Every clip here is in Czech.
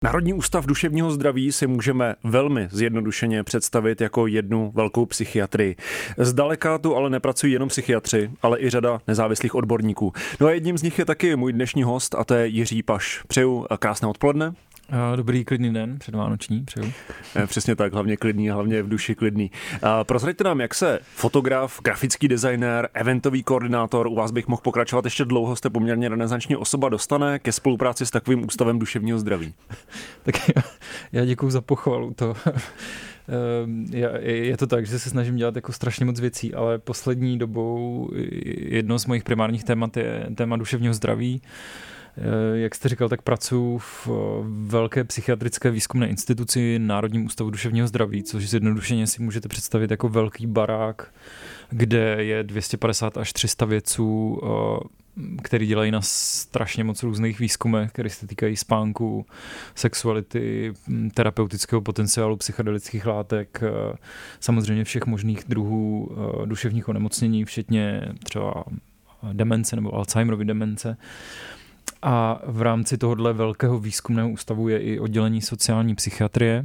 Národní ústav duševního zdraví si můžeme velmi zjednodušeně představit jako jednu velkou psychiatrii. Zdaleka tu ale nepracují jenom psychiatři, ale i řada nezávislých odborníků. No a jedním z nich je taky můj dnešní host, a to je Jiří Paš. Přeju krásné odpoledne. Dobrý klidný den, předvánoční, přeju. Přesně tak, hlavně klidný, hlavně v duši klidný. Prozraďte nám, jak se fotograf, grafický designér, eventový koordinátor, u vás bych mohl pokračovat ještě dlouho, jste poměrně renesanční osoba, dostane ke spolupráci s takovým ústavem duševního zdraví? Tak já děkuju za pochvalu. Je to tak, že se snažím dělat jako strašně moc věcí, ale poslední dobou jedno z mojich primárních témat je téma duševního zdraví. Jak jste říkal, tak pracuji v velké psychiatrické výzkumné instituci Národním ústavu duševního zdraví, což zjednodušeně si můžete představit jako velký barák, kde je 250 až 300 vědců, který dělají na strašně moc různých výzkumech, které se týkají spánku, sexuality, terapeutického potenciálu psychedelických látek, samozřejmě všech možných druhů duševních onemocnění, včetně třeba demence nebo Alzheimerovy demence. A v rámci tohohle velkého výzkumného ústavu je i oddělení sociální psychiatrie,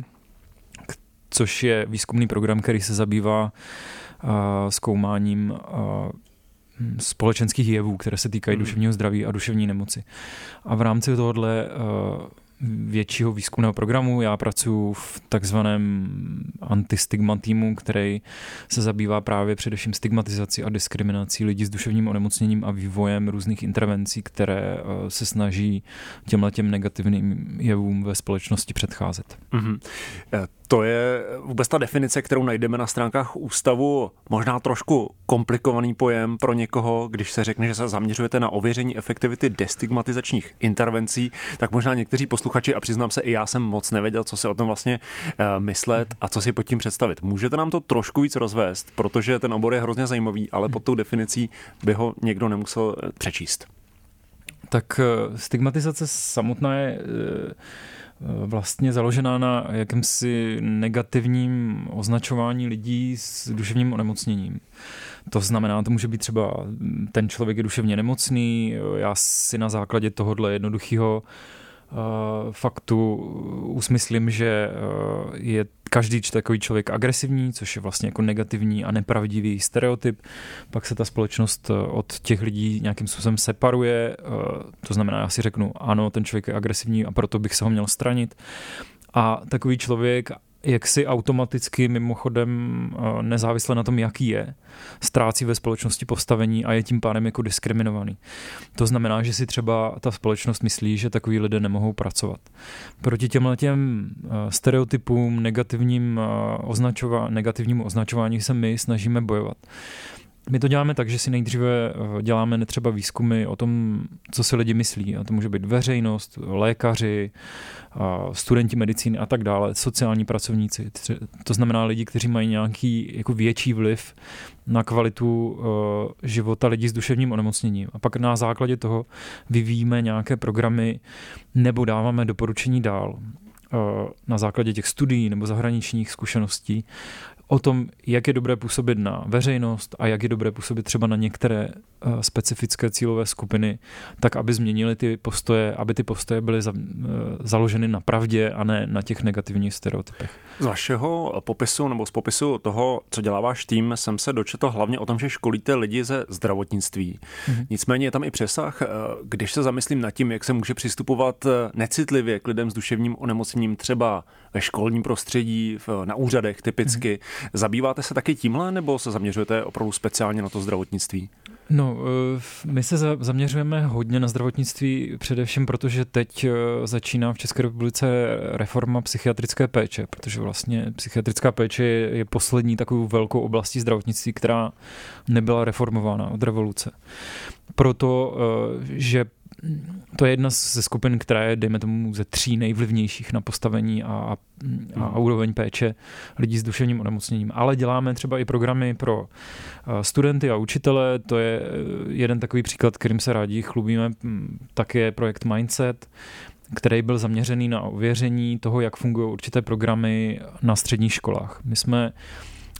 což je výzkumný program, který se zabývá zkoumáním společenských jevů, které se týkají duševního zdraví a duševní nemoci. A v rámci tohohle většího výzkumného programu já pracuji v takzvaném antistigma týmu, který se zabývá právě především stigmatizací a diskriminací lidí s duševním onemocněním a vývojem různých intervencí, které se snaží těmhletěm negativním jevům ve společnosti předcházet. Mm-hmm. To je vůbec ta definice, kterou najdeme na stránkách ústavu, možná trošku komplikovaný pojem pro někoho, když se řekne, že se zaměřujete na ověření efektivity destigmatizačních intervencí, tak možná někteří posluchači, a přiznám se, i já jsem moc nevěděl, co si o tom vlastně myslet a co si pod tím představit. Můžete nám to trošku víc rozvést, protože ten obor je hrozně zajímavý, ale pod tou definicí by ho někdo nemusel přečíst. Tak stigmatizace samotná je vlastně založená na jakémsi negativním označování lidí s duševním onemocněním. To znamená, to může být třeba ten člověk je duševně nemocný, já si na základě tohohle jednoduchého faktu usmyslím, že je každý takový člověk agresivní, což je vlastně jako negativní a nepravdivý stereotyp. Pak se ta společnost od těch lidí nějakým způsobem separuje. To znamená, já si řeknu, ano, ten člověk je agresivní a proto bych se ho měl stranit. A takový člověk, jak si automaticky mimochodem nezávisle na tom, jaký je, ztrácí ve společnosti postavení a je tím pádem jako diskriminovaný. To znamená, že si třeba ta společnost myslí, že takový lidé nemohou pracovat. Proti těmhletěm stereotypům, negativnímu označování se my snažíme bojovat. My to děláme tak, že si nejdříve děláme třeba výzkumy o tom, co si lidi myslí. A to může být veřejnost, lékaři, studenti medicíny a tak dále, sociální pracovníci. To znamená lidi, kteří mají nějaký jako větší vliv na kvalitu života lidí s duševním onemocněním. A pak na základě toho vyvíjíme nějaké programy nebo dáváme doporučení dál na základě těch studií nebo zahraničních zkušeností o tom, jak je dobré působit na veřejnost a jak je dobré působit třeba na některé specifické cílové skupiny, tak aby změnili ty postoje, aby ty postoje byly založeny na pravdě a ne na těch negativních stereotypech. Z vašeho popisu nebo z popisu toho, co dělá váš tým, jsem se dočetl hlavně o tom, že školíte lidi ze zdravotnictví. Nicméně je tam i přesah, když se zamyslím nad tím, jak se může přistupovat necitlivě k lidem s duševním onemocněním třeba ve školním prostředí, na úřadech typicky. Zabýváte se taky tímhle, nebo se zaměřujete opravdu speciálně na to zdravotnictví? No, my se zaměřujeme hodně na zdravotnictví, především protože teď začíná v České republice reforma psychiatrické péče, protože vlastně psychiatrická péče je poslední takovou velkou oblastí zdravotnictví, která nebyla reformována od revoluce. Proto, že to je jedna ze skupin, která je, dejme tomu, ze 3 nejvlivnějších na postavení a úroveň péče lidí s duševním onemocněním. Ale děláme třeba i programy pro studenty a učitele. To je jeden takový příklad, kterým se rádi chlubíme. Tak je projekt Mindset, který byl zaměřený na ověření toho, jak fungují určité programy na středních školách. My jsme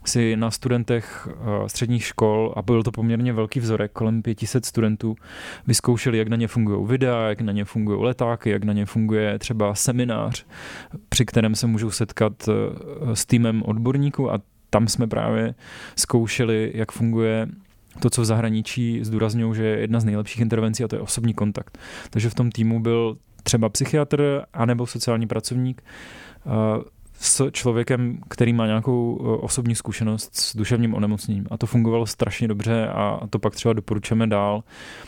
si na studentech středních škol, a byl to poměrně velký vzorek, kolem 500 studentů, vyzkoušeli, jak na ně fungují videa, jak na ně fungují letáky, jak na ně funguje třeba seminář, při kterém se můžou setkat s týmem odborníků, a tam jsme právě zkoušeli, jak funguje to, co v zahraničí zdůrazňují, že je jedna z nejlepších intervencí, a to je osobní kontakt. Takže v tom týmu byl třeba psychiatr anebo sociální pracovník s člověkem, který má nějakou osobní zkušenost s duševním onemocněním. A to fungovalo strašně dobře a to pak třeba doporučujeme dál.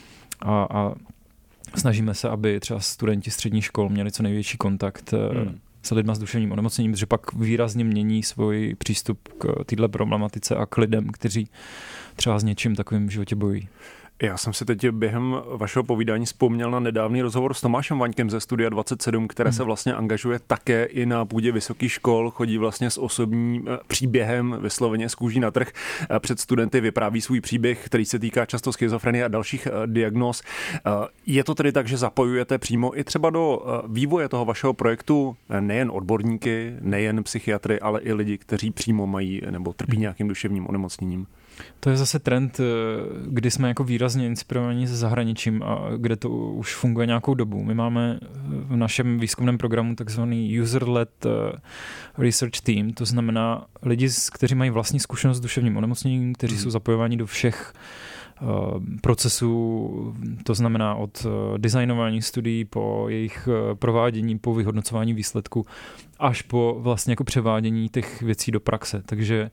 A snažíme se, aby třeba studenti středních škol měli co největší kontakt s lidma s duševním onemocněním, protože pak výrazně mění svůj přístup k této problematice a k lidem, kteří třeba s něčím takovým v životě bojují. Já jsem si teď během vašeho povídání vzpomněl na nedávný rozhovor s Tomášem Vaňkem ze Studia 27, které se vlastně angažuje také i na půdě vysokých škol, chodí vlastně s osobním příběhem, vysloveně z kůží na trh. Před studenty vypráví svůj příběh, který se týká často schizofrenie a dalších diagnóz. Je to tedy tak, že zapojujete přímo i třeba do vývoje toho vašeho projektu nejen odborníky, nejen psychiatry, ale i lidi, kteří přímo mají nebo trpí nějakým duševním onemocněním? To je zase trend, kdy jsme jako výrazně inspirovaní se zahraničím a kde to už funguje nějakou dobu. My máme v našem výzkumném programu takzvaný user-led research team, to znamená lidi, kteří mají vlastní zkušenost s duševním onemocněním, kteří jsou zapojováni do všech procesů, to znamená od designování studií po jejich provádění, po vyhodnocování výsledku, až po vlastně jako převádění těch věcí do praxe. Takže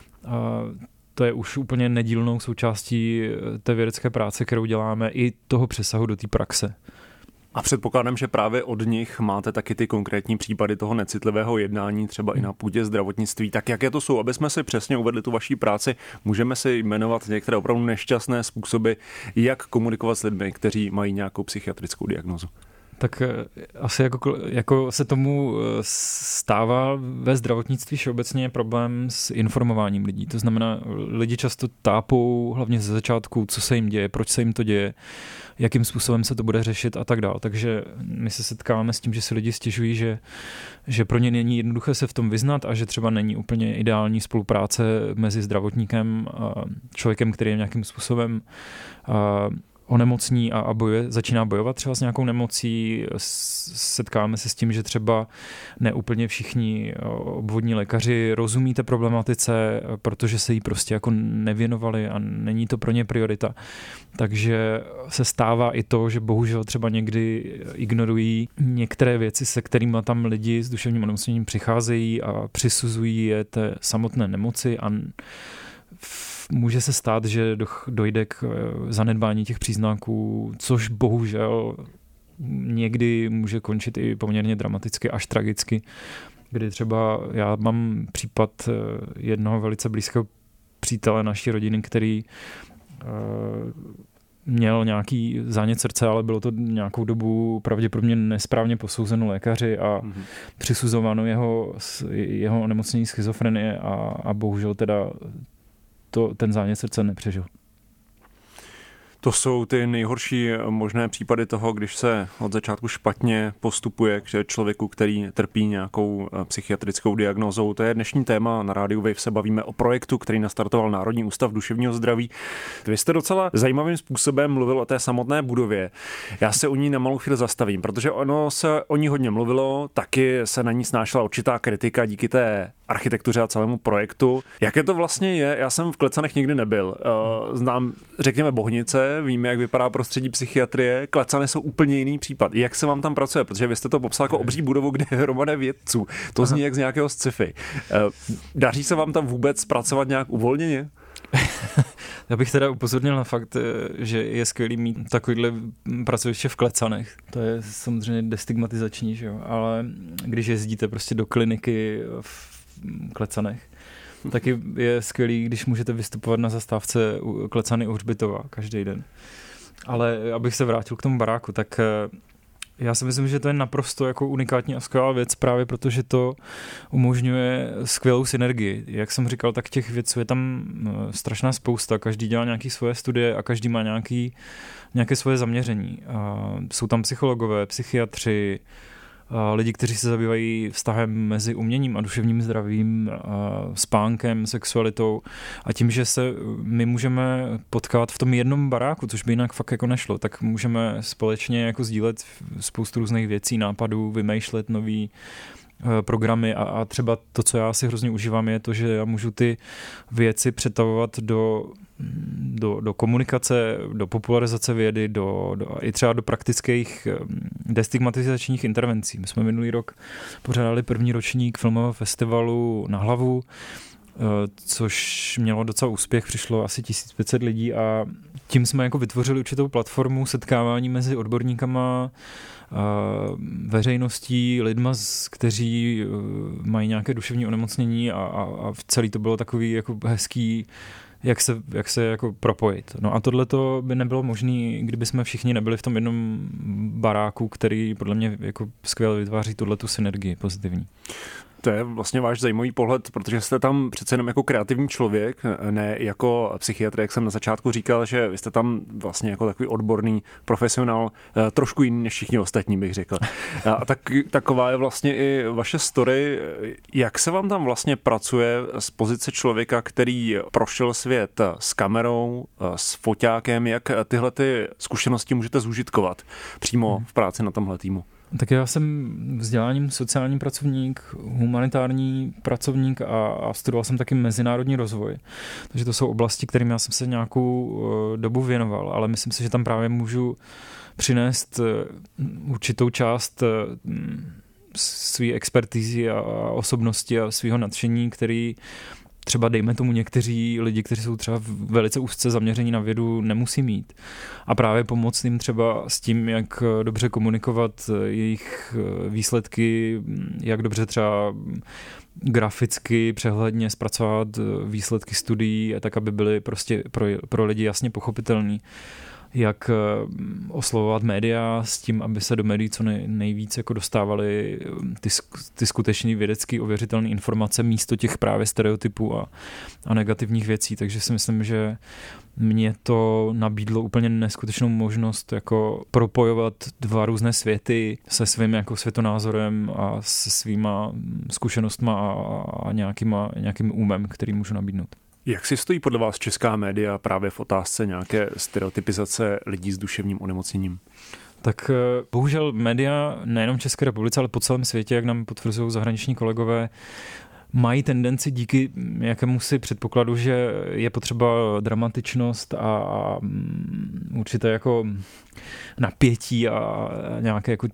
to je už úplně nedílnou součástí té vědecké práce, kterou děláme, i toho přesahu do té praxe. A předpokládám, že právě od nich máte taky ty konkrétní případy toho necitlivého jednání, třeba i na půdě zdravotnictví. Tak jaké to jsou, aby jsme si přesně uvedli tu vaší práci, můžeme si jmenovat některé opravdu nešťastné způsoby, jak komunikovat s lidmi, kteří mají nějakou psychiatrickou diagnózu? Tak asi jako se tomu stává ve zdravotnictví všeobecně problém s informováním lidí. To znamená, lidi často tápou hlavně ze začátku, co se jim děje, proč se jim to děje, jakým způsobem se to bude řešit a tak dále. Takže my se setkáváme s tím, že si lidi stěžují, že pro ně není jednoduché se v tom vyznat a že třeba není úplně ideální spolupráce mezi zdravotníkem a člověkem, který je nějakým způsobem onemocní a začíná bojovat třeba s nějakou nemocí. Setkáme se s tím, že třeba neúplně všichni obvodní lékaři rozumí té problematice, protože se jí prostě jako nevěnovali a není to pro ně priorita. Takže se stává i to, že bohužel třeba někdy ignorují některé věci, se kterými tam lidi s duševním onemocněním přicházejí a přisuzují je té samotné nemoci a může se stát, že dojde k zanedbání těch příznaků, což bohužel někdy může končit i poměrně dramaticky, až tragicky, kdy třeba já mám případ jednoho velice blízkého přítele naší rodiny, který měl nějaký zánět srdce, ale bylo to nějakou dobu pravděpodobně nesprávně posouzeno lékaři a přisuzováno jeho onemocnění schizofrenie a bohužel teda ten zánět srdce nepřežil. To jsou ty nejhorší možné případy toho, když se od začátku špatně postupuje k člověku, který trpí nějakou psychiatrickou diagnózou. To je dnešní téma. Na rádiu Wave se bavíme o projektu, který nastartoval Národní ústav duševního zdraví. Vy jste docela zajímavým způsobem mluvil o té samotné budově. Já se o ní na malou chvíli zastavím, protože ono se o ní hodně mluvilo, taky se na ní snášela určitá kritika díky té architektuře a celému projektu. Jaké to vlastně je? Já jsem v Klecanech nikdy nebyl. Znám, řekněme, Bohnice, víme, jak vypadá prostředí psychiatrie. Klecany jsou úplně jiný případ. Jak se vám tam pracuje? Protože vy jste to popsal jako obří budovu, kde je hromada vědců. To zní jak z nějakého sci-fi. Daří se vám tam vůbec pracovat nějak uvolněně? Já bych teda upozornil na fakt, že je skvělý mít takovýhle pracoviště v Klecanech. To je samozřejmě destigmatizační, že jo? Ale když jezdíte prostě do kliniky v Klecanech, taky je skvělý, když můžete vystupovat na zastávce Klecany u Hřbitova každý den. Ale abych se vrátil k tomu baráku, tak já si myslím, že to je naprosto jako unikátní a skvělá věc, právě protože to umožňuje skvělou synergii. Jak jsem říkal, tak těch věců je tam strašná spousta. Každý dělá nějaké svoje studie a každý má nějaké svoje zaměření. Jsou tam psychologové, psychiatři, lidi, kteří se zabývají vztahem mezi uměním a duševním zdravím, spánkem, sexualitou a tím, že se my můžeme potkat v tom jednom baráku, což by jinak fakt jako nešlo, tak můžeme společně jako sdílet spoustu různých věcí, nápadů, vymýšlet nový programy a třeba to, co já si hrozně užívám, je to, že já můžu ty věci přetavovat do komunikace, do popularizace vědy, i třeba do praktických destigmatizačních intervencí. My jsme minulý rok pořádali první ročník filmového festivalu Na hlavu, což mělo docela úspěch, přišlo asi 1500 lidí a tím jsme jako vytvořili určitou platformu setkávání mezi odborníkama, veřejností, lidma, kteří mají nějaké duševní onemocnění a celý to bylo takový jako hezký, jak se jako propojit. No a tohleto by nebylo možné, kdyby jsme všichni nebyli v tom jednom baráku, který podle mě jako skvěle vytváří tuhletu synergii pozitivní. To je vlastně váš zajímavý pohled, protože jste tam přece jenom jako kreativní člověk, ne jako psychiatr, jak jsem na začátku říkal, že vy jste tam vlastně jako takový odborný profesionál, trošku jiný než všichni ostatní, bych řekl. A taková je vlastně i vaše story. Jak se vám tam vlastně pracuje z pozice člověka, který prošel svět s kamerou, s foťákem, jak tyhle ty zkušenosti můžete zúžitkovat přímo v práci na tomhle týmu? Tak já jsem vzděláním sociální pracovník, humanitární pracovník a studoval jsem taky mezinárodní rozvoj. Takže to jsou oblasti, kterým já jsem se nějakou dobu věnoval, ale myslím si, že tam právě můžu přinést určitou část své expertízy a osobnosti a svého nadšení, který třeba dejme tomu někteří lidi, kteří jsou třeba velice úzce zaměření na vědu, nemusí mít. A právě pomoct jim třeba s tím, jak dobře komunikovat jejich výsledky, jak dobře třeba graficky přehledně zpracovat výsledky studií, tak aby byly prostě pro lidi jasně pochopitelný. Jak oslovovat média s tím, aby se do médií co nejvíc jako dostávaly ty skutečně vědecky ověřitelné informace místo těch právě stereotypů a negativních věcí. Takže si myslím, že mě to nabídlo úplně neskutečnou možnost jako propojovat dva různé světy se svým jako světonázorem a se svýma zkušenostma a nějakým umem, který můžu nabídnout. Jak si stojí podle vás česká média právě v otázce nějaké stereotypizace lidí s duševním onemocněním? Tak bohužel média nejenom v České republice, ale po celém světě, jak nám potvrzují zahraniční kolegové, mají tendenci díky jakémusi předpokladu, že je potřeba dramatičnost a určité jako napětí a nějaké jako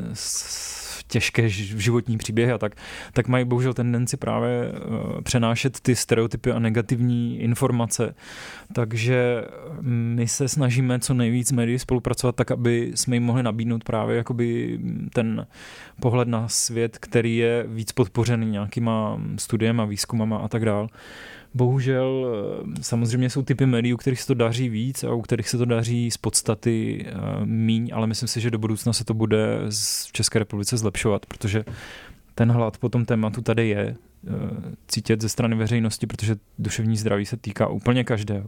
těžké životní příběhy a tak mají bohužel tendenci právě přenášet ty stereotypy a negativní informace. Takže my se snažíme co nejvíc médií spolupracovat tak, aby jsme jim mohli nabídnout právě jakoby ten pohled na svět, který je víc podpořený nějakýma studiema, výzkumama a tak dál. Bohužel samozřejmě jsou typy médií, u kterých se to daří víc a u kterých se to daří z podstaty míň, ale myslím si, že do budoucna se to bude v České republice zlepšovat, protože ten hlad po tom tématu tady je cítit ze strany veřejnosti, protože duševní zdraví se týká úplně každého.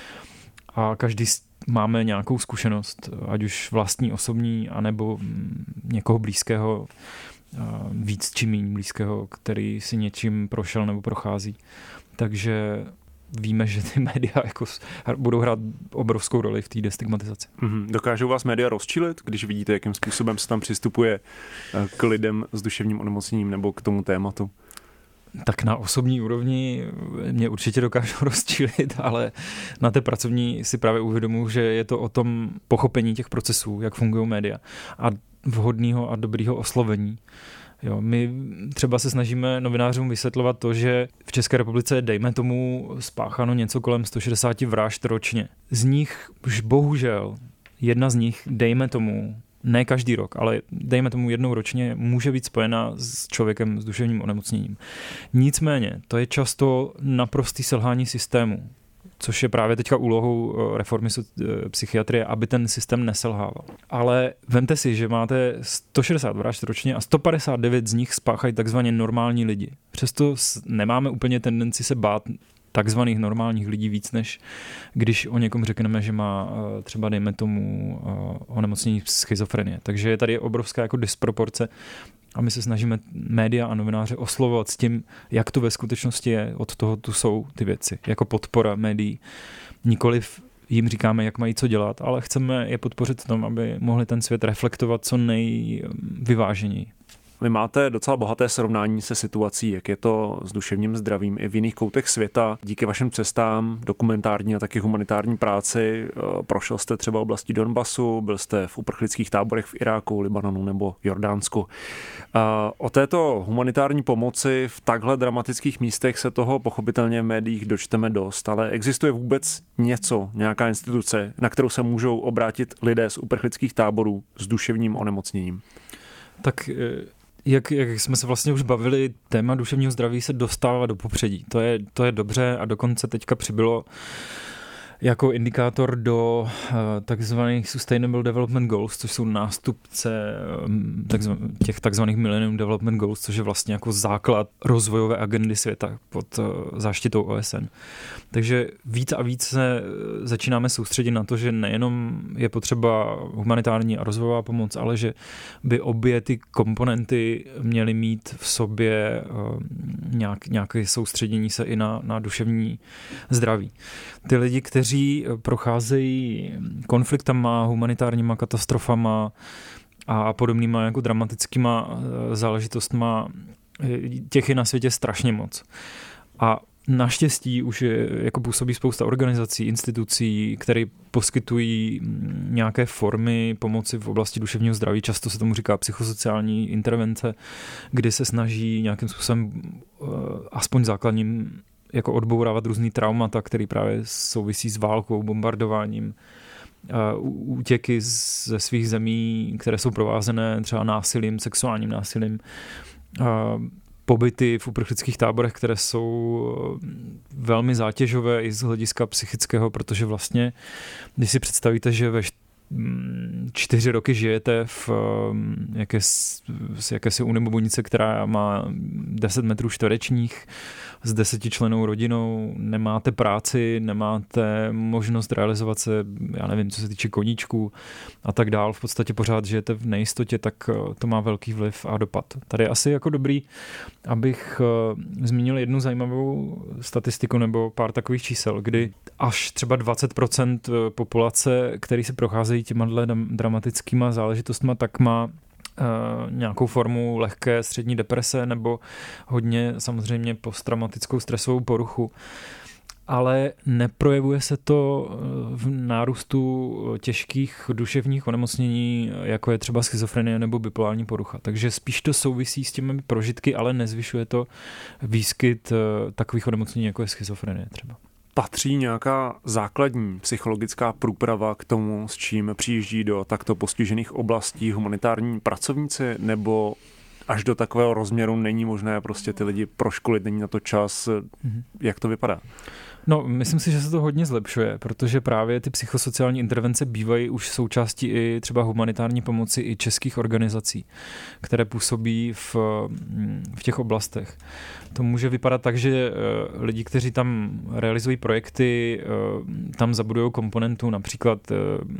A každý máme nějakou zkušenost, ať už vlastní, osobní, anebo někoho blízkého, víc či méně blízkého, který si něčím prošel nebo prochází. Takže víme, že ty média jako budou hrát obrovskou roli v té destigmatizaci. Dokážou vás média rozčilit, když vidíte, jakým způsobem se tam přistupuje k lidem s duševním onemocněním nebo k tomu tématu? Tak na osobní úrovni mě určitě dokážou rozčilit, ale na té pracovní si právě uvědomuji, že je to o tom pochopení těch procesů, jak fungují média a vhodného a dobrého oslovení. Jo, my třeba se snažíme novinářům vysvětlovat to, že v České republice je, dejme tomu, spácháno něco kolem 160 vražd ročně. Z nich už bohužel jedna z nich, dejme tomu, ne každý rok, ale dejme tomu jednou ročně, může být spojena s člověkem s duševním onemocněním. Nicméně, to je často naprostý selhání systému, což je právě teďka úlohou reformy psychiatrie, aby ten systém neselhával. Ale vemte si, že máte 160 vražd ročně a 159 z nich spáchají takzvaně normální lidi. Přesto nemáme úplně tendenci se bát takzvaných normálních lidí víc, než když o někom řekneme, že má třeba, dejme tomu, onemocnění schizofrenie. Takže je tady obrovská jako disproporce A my se snažíme média a novináře oslovovat s tím, jak to ve skutečnosti je. Od toho tu jsou ty věci, jako podpora médií. Nikoliv jim říkáme, jak mají co dělat, ale chceme je podpořit v tom, aby mohli ten svět reflektovat co nejvyváženěji. Vy máte docela bohaté srovnání se situací, jak je to s duševním zdravím i v jiných koutech světa. Díky vašim cestám, dokumentární a taky humanitární práci, prošel jste třeba oblastí Donbasu, byl jste v uprchlických táborech v Iráku, Libanonu nebo Jordánsku. O této humanitární pomoci v takhle dramatických místech se toho pochopitelně v médiích dočteme dost, ale existuje vůbec něco, nějaká instituce, na kterou se můžou obrátit lidé z uprchlických táborů s duševním onemocněním? Tak jak jsme se vlastně už bavili, téma duševního zdraví se dostává do popředí. To je dobře a dokonce teďka přibylo jako indikátor do takzvaných Sustainable Development Goals, což jsou nástupce těch takzvaných Millennium Development Goals, což je vlastně jako základ rozvojové agendy světa pod záštitou OSN. Takže víc a víc se začínáme soustředit na to, že nejenom je potřeba humanitární a rozvojová pomoc, ale že by obě ty komponenty měly mít v sobě nějaké soustředění se i na duševní zdraví. Ty lidi, kteří procházejí konfliktama, humanitárníma katastrofama a podobnýma jako dramatickýma záležitostma, těch je na světě strašně moc. A naštěstí už jako působí spousta organizací, institucí, které poskytují nějaké formy pomoci v oblasti duševního zdraví. Často se tomu říká psychosociální intervence, kdy se snaží nějakým způsobem aspoň základním jako odbourávat různý traumata, které právě souvisí s válkou, bombardováním, útěky ze svých zemí, které jsou provázené třeba násilím, sexuálním násilím, pobyty v uprchlických táborech, které jsou velmi zátěžové i z hlediska psychického, protože vlastně, když si představíte, že ve 4 roky žijete v jakési unimobunice, která má 10 metrů čtverečních s 10člennou rodinou, nemáte práci, nemáte možnost realizovat se, já nevím, co se týče koníčků a tak dál, v podstatě pořád žijete v nejistotě, tak to má velký vliv a dopad. Tady je asi jako dobrý, abych zmínil jednu zajímavou statistiku nebo pár takových čísel, kdy až třeba 20% populace, který se procházejí těma dramatickýma záležitostma, tak má nějakou formu lehké střední deprese nebo hodně samozřejmě posttraumatickou stresovou poruchu. Ale neprojevuje se to v nárůstu těžkých duševních onemocnění, jako je třeba schizofrenie nebo bipolární porucha. Takže spíš to souvisí s těmi prožitky, ale nezvyšuje to výskyt takových onemocnění, jako je schizofrenie třeba. Patří nějaká základní psychologická průprava k tomu, s čím přijíždí do takto postižených oblastí humanitární pracovníci, nebo až do takového rozměru není možné prostě ty lidi proškolit, není na to čas? Jak to vypadá? No, myslím si, že se to hodně zlepšuje, protože právě ty psychosociální intervence bývají už součástí i třeba humanitární pomoci i českých organizací, které působí v těch oblastech. To může vypadat tak, že lidi, kteří tam realizují projekty, tam zabudují komponentu, například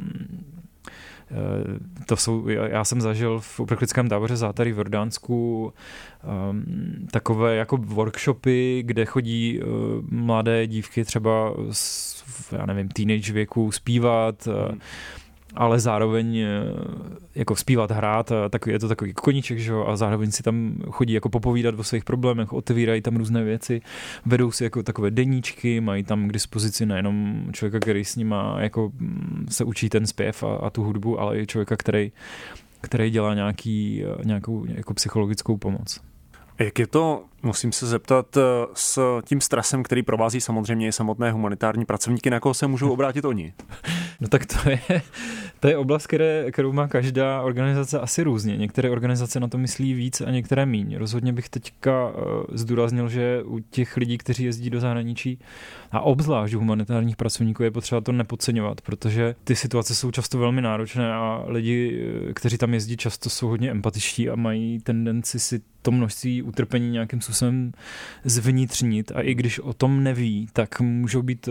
já jsem zažil v uprchlickém táboře Zátary v Jordánsku takové jako workshopy, kde chodí mladé dívky třeba já nevím, teenage věku zpívat, ale zároveň jako zpívat, hrát, tak je to takový koníček, že jo, a zároveň si tam chodí jako popovídat o svých problémech, otevírají tam různé věci, vedou si jako takové deníčky, mají tam k dispozici nejenom člověka, který s nima jako se učí ten zpěv a tu hudbu, ale i člověka, který dělá nějakou jako psychologickou pomoc. Jak je to, musím se zeptat, s tím stresem, který provází samozřejmě i samotné humanitární pracovníky, na koho se můžou obrátit oni? No tak to je oblast, kterou má každá organizace asi různě. Některé organizace na to myslí víc a některé míň. Rozhodně bych teďka zdůraznil, že u těch lidí, kteří jezdí do zahraničí a obzvlášť u humanitárních pracovníků je potřeba to nepodceňovat, protože ty situace jsou často velmi náročné a lidi, kteří tam jezdí, často jsou hodně empatičtí a mají tendenci si to množství utrpení nějakým způsobem zvnitřnit a i když o tom neví, tak můžou být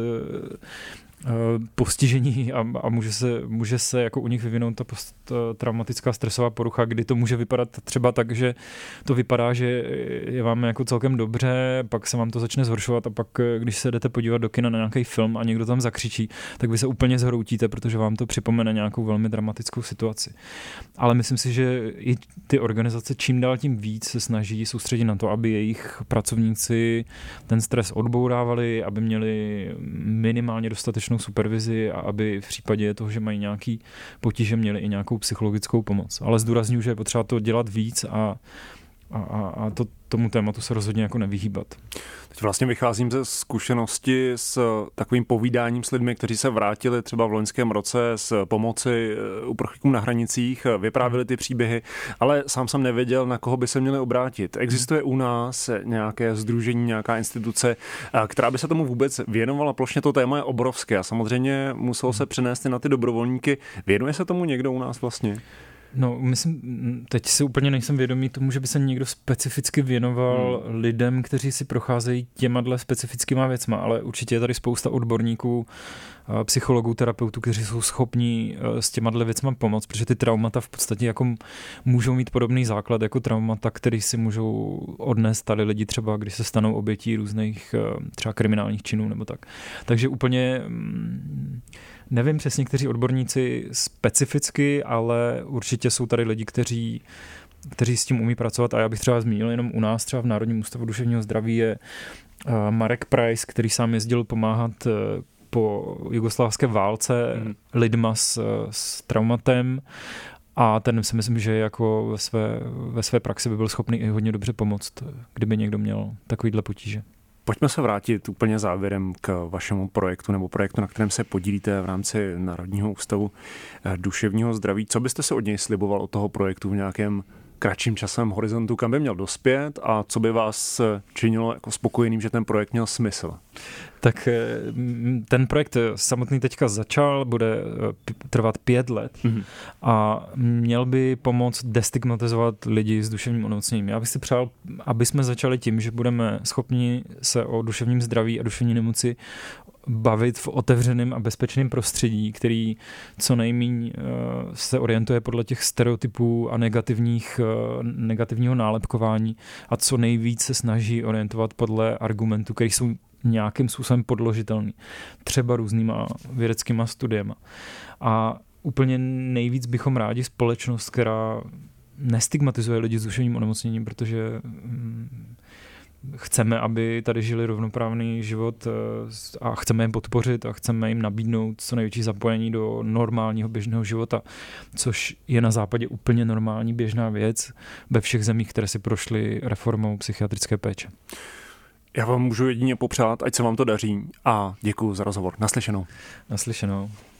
postižení a může se jako u nich vyvinout ta traumatická stresová porucha, kdy to může vypadat třeba tak, že to vypadá, že je vám jako celkem dobře, pak se vám to začne zhoršovat a pak, když se jdete podívat do kina na nějaký film a někdo tam zakřičí, tak vy se úplně zhroutíte, protože vám to připomene nějakou velmi dramatickou situaci. Ale myslím si, že i ty organizace čím dál tím víc se snaží soustředit na to, aby jejich pracovníci ten stres odbourávali, aby měli minimálně dostatečnou supervizi a aby v případě toho, že mají nějaký potíže, měli i nějakou psychologickou pomoc. Ale zdůrazňuji, že je potřeba to dělat víc a tomu tématu se rozhodně jako nevyhýbat. Teď vlastně vycházím ze zkušenosti s takovým povídáním s lidmi, kteří se vrátili třeba v loňském roce z pomoci uprchlíkům na hranicích, vyprávěli ty příběhy, ale sám jsem nevěděl, na koho by se měli obrátit. Existuje u nás nějaké sdružení, nějaká instituce, která by se tomu vůbec věnovala? Plošně to téma je obrovské a samozřejmě muselo se přenést i na ty dobrovolníky. Věnuje se tomu někdo u nás vlastně? No, myslím, teď si úplně nejsem vědomý tomu, že by se někdo specificky věnoval lidem, kteří si procházejí těma specifickýma věcma, ale určitě je tady spousta odborníků, psychologů, terapeutů, kteří jsou schopní s těma věcma pomoct, protože ty traumata v podstatě jako můžou mít podobný základ jako traumata, který si můžou odnést tady lidi třeba, když se stanou obětí různých třeba kriminálních činů nebo tak. Takže úplně nevím přesně, kteří odborníci specificky, ale určitě jsou tady lidi, kteří s tím umí pracovat a já bych třeba zmínil jenom u nás, třeba v Národním ústavu duševního zdraví je Marek Price, který sám jezdil pomáhat po jugoslávské válce lidma s traumatem a ten si myslím, že jako ve své praxi by byl schopný i hodně dobře pomoct, kdyby někdo měl takovýhle potíže. Pojďme se vrátit úplně závěrem k vašemu projektu nebo projektu, na kterém se podílíte v rámci Národního ústavu duševního zdraví. Co byste se od něj sliboval od toho projektu v nějakém kratším časovém horizontu, kam by měl dospět a co by vás činilo jako spokojeným, že ten projekt měl smysl? Tak ten projekt samotný teďka začal, bude trvat 5 let a měl by pomoct destigmatizovat lidi s duševním onemocněním. Já bych si přál, aby jsme začali tím, že budeme schopni se o duševním zdraví a duševní nemoci bavit v otevřeném a bezpečném prostředí, který co nejméně se orientuje podle těch stereotypů a negativního nálepkování a co nejvíc se snaží orientovat podle argumentů, které jsou nějakým způsobem podložitelný. Třeba různýma vědeckýma studiema. A úplně nejvíc bychom rádi společnost, která nestigmatizuje lidi s duševním onemocněním, protože chceme, aby tady žili rovnoprávný život a chceme je podpořit a chceme jim nabídnout co největší zapojení do normálního běžného života, což je na západě úplně normální běžná věc ve všech zemích, které si prošly reformou psychiatrické péče. Já vám můžu jedině popřát, ať se vám to daří a děkuji za rozhovor. Naslyšenou. Naslyšenou.